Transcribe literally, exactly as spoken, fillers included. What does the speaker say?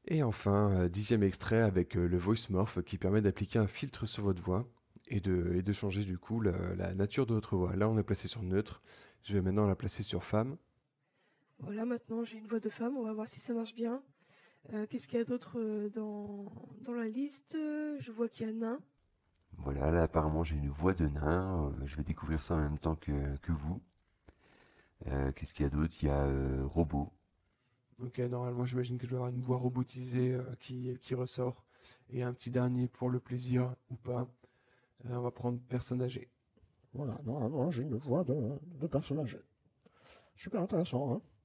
Et enfin, euh, dixième extrait avec euh, le Voice Morph qui permet d'appliquer un filtre sur votre voix et de, et de changer du coup la, la nature de votre voix. Là, on est placé sur neutre. Je vais maintenant la placer sur femme. Voilà, maintenant j'ai une voix de femme, on va voir si ça marche bien. Euh, Qu'est-ce qu'il y a d'autre euh, dans, dans la liste? Je vois qu'il y a nain. Voilà, là apparemment j'ai une voix de nain. Euh, je vais découvrir ça en même temps que, que vous. Euh, Qu'est-ce qu'il y a d'autre? Il y a euh, robot. Ok, normalement, j'imagine que je dois avoir une voix robotisée euh, qui, qui ressort. Et un petit dernier pour le plaisir ou pas. Euh, on va prendre personne âgée. Voilà, normalement j'ai une voix de, de personne âgée. Super intéressant, hein.